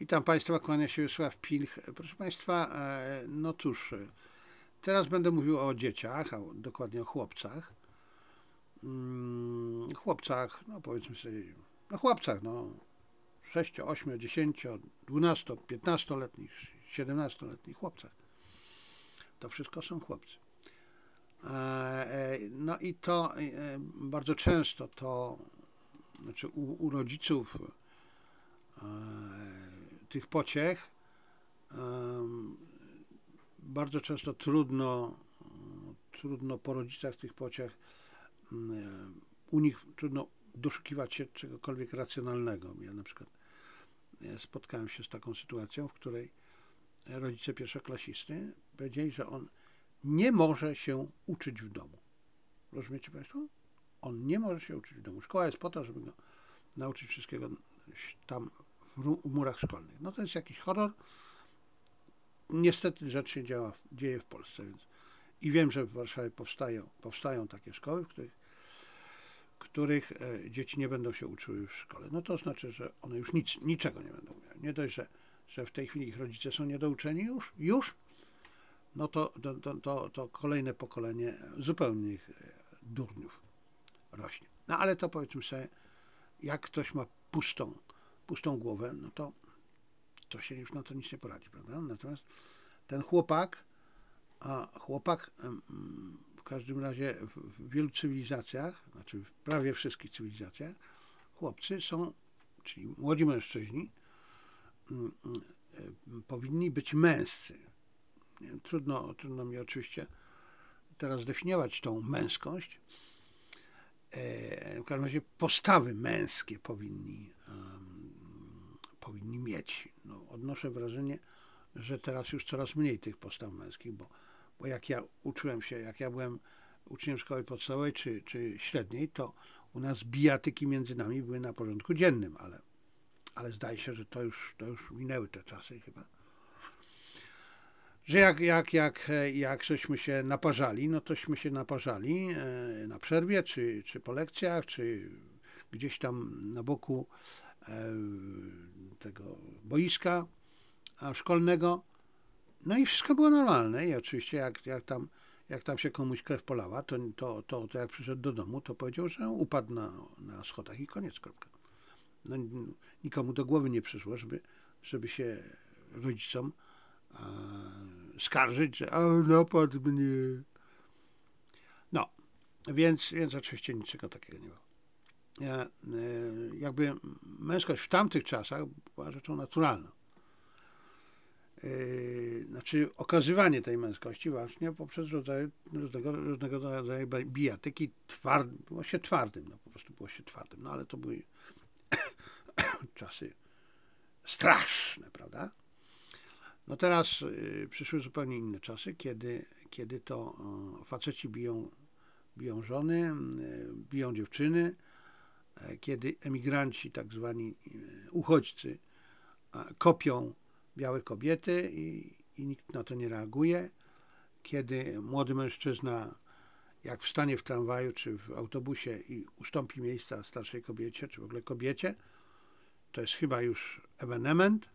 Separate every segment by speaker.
Speaker 1: Witam Państwa, kłania się Wiesław Pilch. Proszę Państwa, no cóż, teraz będę mówił o dzieciach, a dokładnie o chłopcach. Chłopcach, no powiedzmy sobie, no chłopcach, no 6, 8, 10, 12, 15-letnich, 17-letnich chłopcach. To wszystko są chłopcy. No i to bardzo często to, znaczy u rodziców tych pociech bardzo często trudno po rodzicach tych pociech, u nich trudno doszukiwać się czegokolwiek racjonalnego. Ja na przykład spotkałem się z taką sytuacją, w której rodzice pierwszoklasisty powiedzieli, że on nie może się uczyć w domu. Rozumiecie Państwo? On nie może się uczyć w domu. Szkoła jest po to, żeby go nauczyć wszystkiego tam w murach szkolnych. No to jest jakiś horror. Niestety rzecz się dzieje w Polsce, więc i wiem, że w Warszawie powstają takie szkoły, w których dzieci nie będą się uczyły w szkole. No to znaczy, że one już niczego nie będą miały. Nie dość, że w tej chwili ich rodzice są niedouczeni już, no to kolejne pokolenie zupełnych durniów rośnie. No ale to powiedzmy sobie, jak ktoś ma pustą głowę, no to się już na to nic nie poradzi, prawda? Natomiast ten chłopak w każdym razie w wielu cywilizacjach, znaczy w prawie wszystkich cywilizacjach, chłopcy są, czyli młodzi mężczyźni, powinni być męscy. Trudno mi oczywiście teraz definiować tą męskość. W każdym razie postawy męskie powinni mieć. No, odnoszę wrażenie, że teraz już coraz mniej tych postaw męskich, bo jak ja byłem uczniem szkoły podstawowej czy średniej, to u nas bijatyki między nami były na porządku dziennym, ale zdaje się, że to już minęły te czasy chyba. Że jak żeśmy się naparzali, no tośmy się naparzali na przerwie, czy po lekcjach, czy gdzieś tam na boku tego boiska szkolnego. No i wszystko było normalne i oczywiście jak tam się komuś krew polała, to jak przyszedł do domu, to powiedział, że upadł na schodach i koniec, kropka. No, nikomu do głowy nie przyszło, żeby się rodzicom skarżyć, że napadł mnie. No, więc oczywiście niczego takiego nie było. Jakby męskość w tamtych czasach była rzeczą naturalną. Znaczy okazywanie tej męskości właśnie poprzez różnego rodzaju bijatyki było się twardym, no po prostu było się twardym, no ale to były czasy straszne, prawda? No teraz przyszły zupełnie inne czasy, kiedy to faceci biją żony, biją dziewczyny, kiedy emigranci, tak zwani uchodźcy, kopią białe kobiety i nikt na to nie reaguje. Kiedy młody mężczyzna, jak wstanie w tramwaju czy w autobusie i ustąpi miejsca starszej kobiecie, czy w ogóle kobiecie, to jest chyba już ewenement.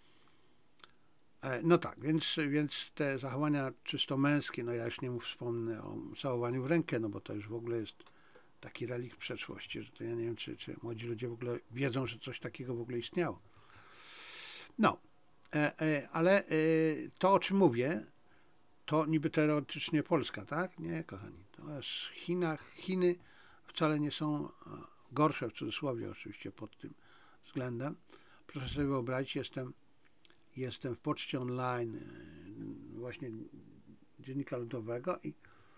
Speaker 1: No tak, więc te zachowania czysto męskie, no ja już nie wspomnę o całowaniu w rękę, no bo to już w ogóle jest taki relikt przeszłości, że to ja nie wiem, czy młodzi ludzie w ogóle wiedzą, że coś takiego w ogóle istniało. No, ale to, o czym mówię, to niby teoretycznie Polska, tak? Nie, kochani, to jest w Chinach. Chiny wcale nie są gorsze, w cudzysłowie oczywiście, pod tym względem. Proszę sobie wyobrazić, jestem w poczcie online właśnie Dziennika Ludowego i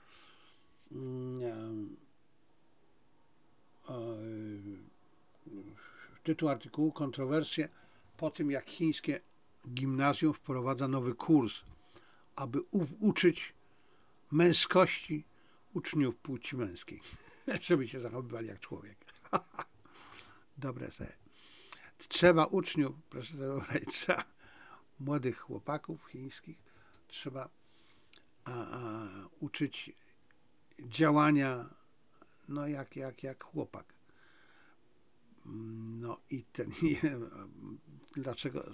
Speaker 1: tytuł artykułu: kontrowersje po tym, jak chińskie gimnazjum wprowadza nowy kurs, aby uczyć męskości uczniów płci męskiej, żeby się zachowywali jak człowiek. Dobre sobie. Trzeba uczniów, proszę sobie wyobrazić, trzeba młodych chłopaków chińskich, trzeba uczyć działania, no jak chłopak. No i dlaczego,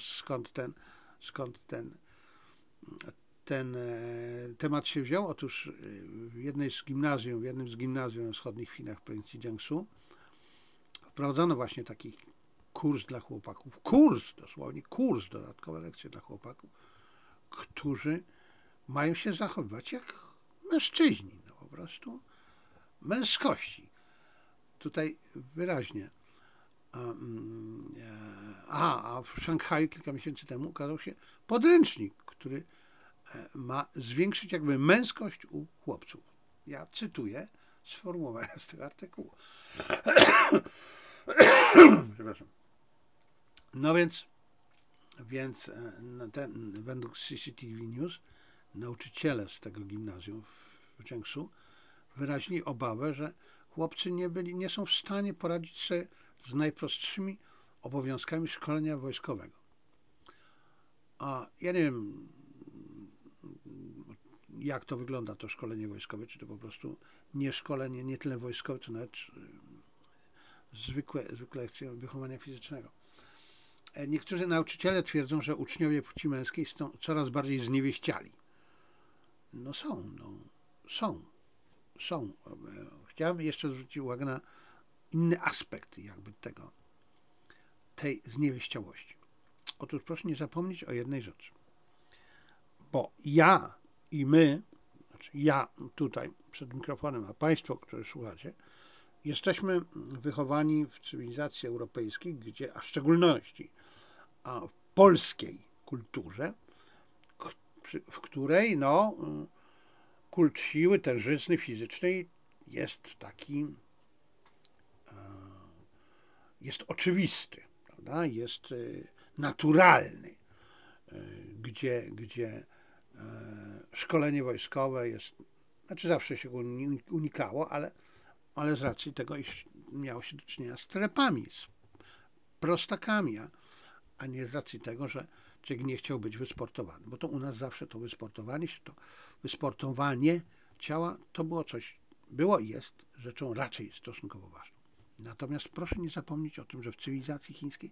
Speaker 1: skąd ten temat się wziął? Otóż w jednym z gimnazjum w wschodnich Chinach w prowincji Jiangsu wprowadzono właśnie taki kurs dla chłopaków. Dosłownie kurs, dodatkowe lekcje dla chłopaków, którzy mają się zachowywać jak mężczyźni, no po prostu męskości. Tutaj wyraźnie. A w Szanghaju kilka miesięcy temu ukazał się podręcznik, który ma zwiększyć jakby męskość u chłopców. Ja cytuję sformułowania z tego artykułu. Przepraszam. No więc według CCTV News nauczyciele z tego gimnazjum w Jiangsu wyrazili obawę, że chłopcy nie są w stanie poradzić sobie z najprostszymi obowiązkami szkolenia wojskowego. A ja nie wiem, jak to wygląda, to szkolenie wojskowe, czy to po prostu nie szkolenie, nie tyle wojskowe, co nawet zwykłe lekcje wychowania fizycznego. Niektórzy nauczyciele twierdzą, że uczniowie płci męskiej są coraz bardziej zniewieściali. No są. Chciałem jeszcze zwrócić uwagę na inny aspekt jakby tej zniewieściałości. Otóż proszę nie zapomnieć o jednej rzeczy. Bo ja i my, znaczy ja tutaj przed mikrofonem, a Państwo, którzy słuchacie, jesteśmy wychowani w cywilizacji europejskiej, a w szczególności w polskiej kulturze, w której kult siły tężyzny fizycznej jest taki, jest oczywisty, prawda? Jest naturalny, gdzie szkolenie wojskowe znaczy zawsze się go unikało, ale z racji tego, iż miało się do czynienia z trepami, z prostakami, a nie z racji tego, że człowiek nie chciał być wysportowany. Bo to u nas zawsze to wysportowanie ciała to było i jest rzeczą raczej stosunkowo ważną. Natomiast proszę nie zapomnieć o tym, że w cywilizacji chińskiej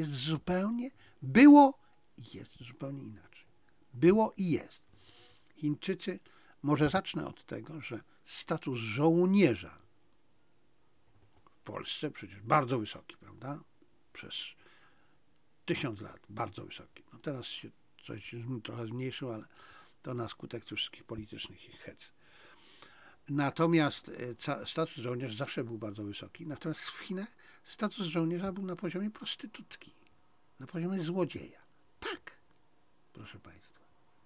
Speaker 1: było i jest zupełnie inaczej. Było i jest. Chińczycy, może zacznę od tego, że status żołnierza w Polsce przecież bardzo wysoki, prawda? Przez 1000 lat bardzo wysoki. No teraz się coś trochę zmniejszył, ale to na skutek tych wszystkich politycznych ich hec. Natomiast status żołnierza zawsze był bardzo wysoki. Natomiast w Chinach status żołnierza był na poziomie prostytutki, na poziomie złodzieja. Tak, proszę Państwa.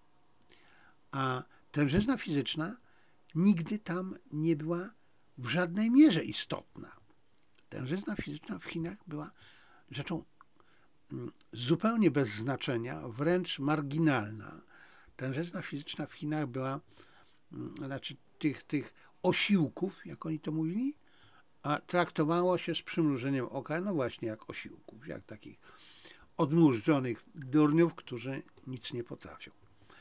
Speaker 1: A tężyzna fizyczna nigdy tam nie była w żadnej mierze istotna. Tężyzna fizyczna w Chinach była rzeczą zupełnie bez znaczenia, wręcz marginalna. Tężyzna fizyczna w Chinach była, znaczy tych osiłków, jak oni to mówili, a traktowało się z przymrużeniem oka, no właśnie jak osiłków, jak takich odmurzonych durniów, którzy nic nie potrafią.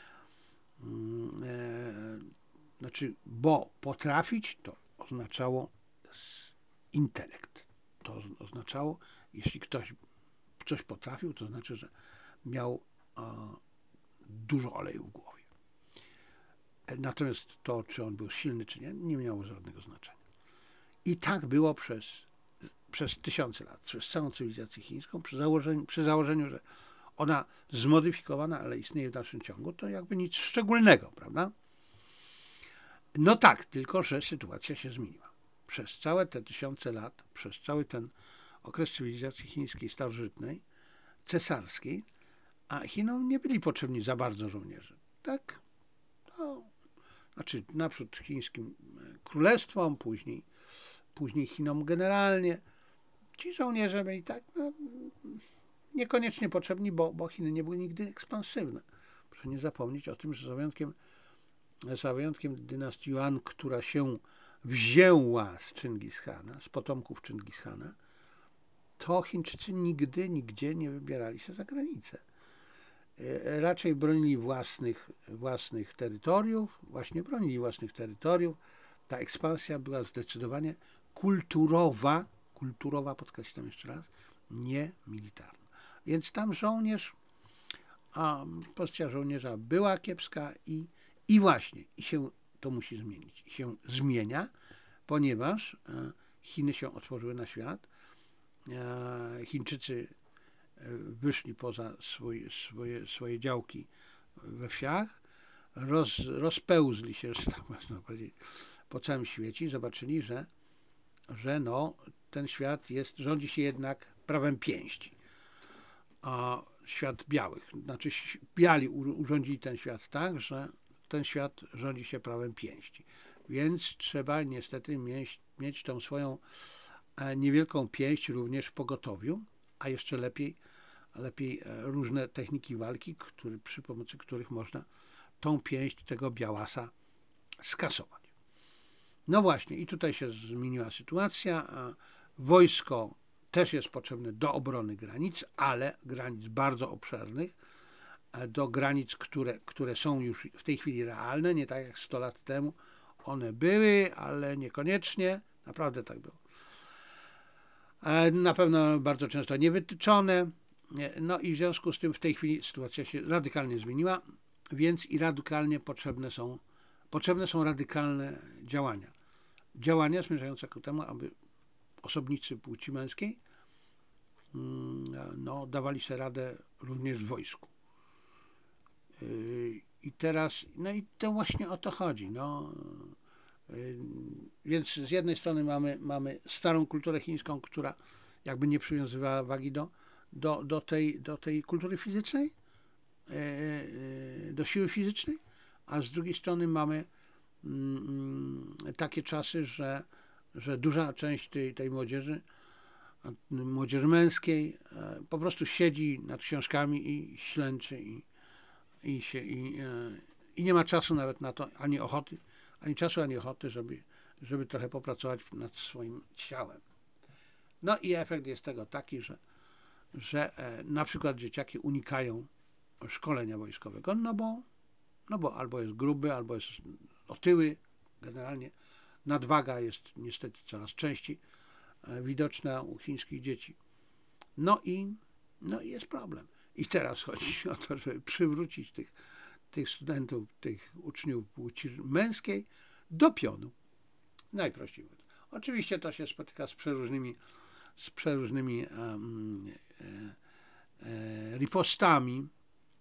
Speaker 1: Znaczy, bo potrafić to oznaczało intelekt. To oznaczało, jeśli ktoś coś potrafił, to znaczy, że miał dużo oleju w głowie. Natomiast to, czy on był silny, czy nie, nie miało żadnego znaczenia. I tak było przez tysiące lat, przez całą cywilizację chińską, przy założeniu, że ona zmodyfikowana, ale istnieje w dalszym ciągu, to jakby nic szczególnego, prawda? No tak, tylko że sytuacja się zmieniła. Przez całe te tysiące lat, przez cały ten okres cywilizacji chińskiej starożytnej, cesarskiej, a Chinom nie byli potrzebni za bardzo żołnierze. Tak? No, znaczy naprzód chińskim królestwom, później Chinom generalnie. Ci żołnierze byli tak niekoniecznie potrzebni, bo Chiny nie były nigdy ekspansywne. Proszę nie zapomnieć o tym, że za wyjątkiem dynastii Yuan, która się wzięła z Chingishana, z potomków Chingishana, to Chińczycy nigdy, nigdzie nie wybierali się za granicę. Raczej bronili własnych terytoriów, ta ekspansja była zdecydowanie kulturowa, kulturowa, podkreślam jeszcze raz, nie militarna. Więc tam żołnierz, pozycja żołnierza była kiepska i właśnie, i się to musi zmienić. I się zmienia, ponieważ Chiny się otworzyły na świat. Chińczycy wyszli poza swoje działki we wsiach, rozpełzli się, że tak można powiedzieć, po całym świecie i zobaczyli, że no, ten świat rządzi się jednak prawem pięści. A świat białych, znaczy biali urządzili ten świat tak, że ten świat rządzi się prawem pięści. Więc trzeba niestety mieć tą swoją niewielką pięść również w pogotowiu, a jeszcze lepiej różne techniki walki, przy pomocy których można tą pięść tego białasa skasować. No właśnie, i tutaj się zmieniła sytuacja. Wojsko też jest potrzebne do obrony granic, ale granic bardzo obszernych, do granic, które są już w tej chwili realne, nie tak jak 100 lat temu. One były, ale niekoniecznie, naprawdę tak było. Na pewno bardzo często niewytyczone. No i w związku z tym w tej chwili sytuacja się radykalnie zmieniła, więc i radykalnie potrzebne są radykalne działania. Działania zmierzające ku temu, aby osobnicy płci męskiej no, dawali sobie radę również w wojsku. I teraz, no i to właśnie o to chodzi. No. Więc z jednej strony mamy starą kulturę chińską, która jakby nie przywiązywała wagi do tej kultury fizycznej, do siły fizycznej, a z drugiej strony mamy takie czasy, że duża część tej młodzieży męskiej po prostu siedzi nad książkami i ślęczy i nie ma czasu nawet na to, ani ochoty, ani czasu, ani ochoty, żeby trochę popracować nad swoim ciałem. No i efekt jest tego taki, że na przykład dzieciaki unikają szkolenia wojskowego, no bo albo jest gruby, albo jest otyły, generalnie nadwaga jest niestety coraz częściej widoczna u chińskich dzieci. No i jest problem. I teraz chodzi o to, żeby przywrócić tych studentów, tych uczniów płci męskiej do pionu. Najprościej mówiąc. Oczywiście to się spotyka z przeróżnymi ripostami.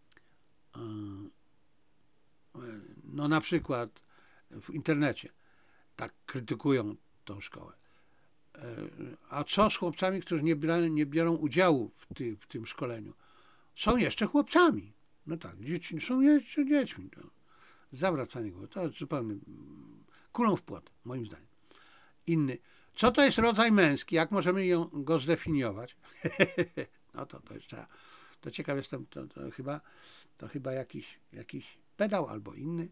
Speaker 1: No na przykład w internecie tak krytykują tą szkołę. A co z chłopcami, którzy nie biorą udziału w tym szkoleniu? Są jeszcze chłopcami. No tak, dzieci są jeszcze dziećmi. To zawracanie głowy, to jest zupełnie kulą w płot, moim zdaniem. Inny. Co to jest rodzaj męski? Jak możemy go zdefiniować? No to jeszcze, to ciekaw jestem, to chyba jakiś pedał albo inny.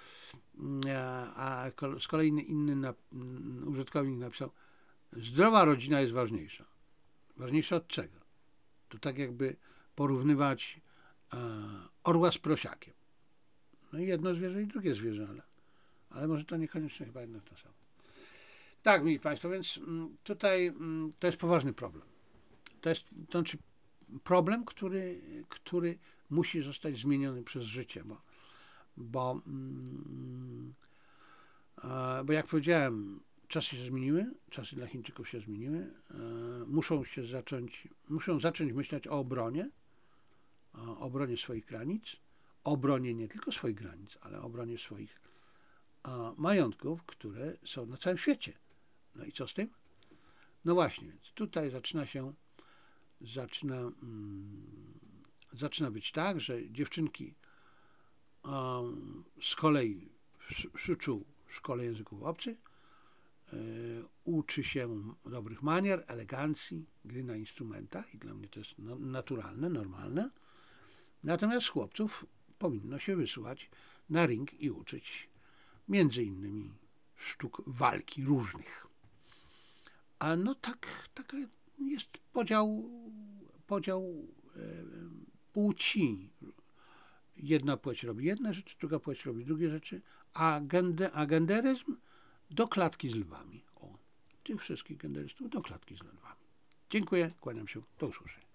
Speaker 1: A z kolei inny użytkownik napisał: zdrowa rodzina jest ważniejsza. Ważniejsza od czego? To tak jakby porównywać orła z prosiakiem. No i jedno zwierzę i drugie zwierzę, ale może to niekoniecznie chyba jedno to samo. Tak, mili Państwo, więc tutaj to jest poważny problem. To znaczy problem, który musi zostać zmieniony przez życie, bo jak powiedziałem, czasy się zmieniły, czasy dla Chińczyków się zmieniły, muszą zacząć myśleć o obronie swoich granic, obronie nie tylko swoich granic, ale obronie swoich majątków, które są na całym świecie. No i co z tym? No właśnie, więc tutaj zaczyna być tak, że dziewczynki z kolei w szkole języków obcych uczy się dobrych manier, elegancji, gry na instrumentach i dla mnie to jest naturalne, normalne. Natomiast chłopców powinno się wysyłać na ring i uczyć między innymi sztuk walki różnych. A no taka jest podział płci. Jedna płeć robi jedne rzeczy, druga płeć robi drugie rzeczy, a genderyzm do klatki z lwami. O, tych wszystkich genderystów do klatki z lędźwiami. Dziękuję, kłaniam się, do usłyszenia.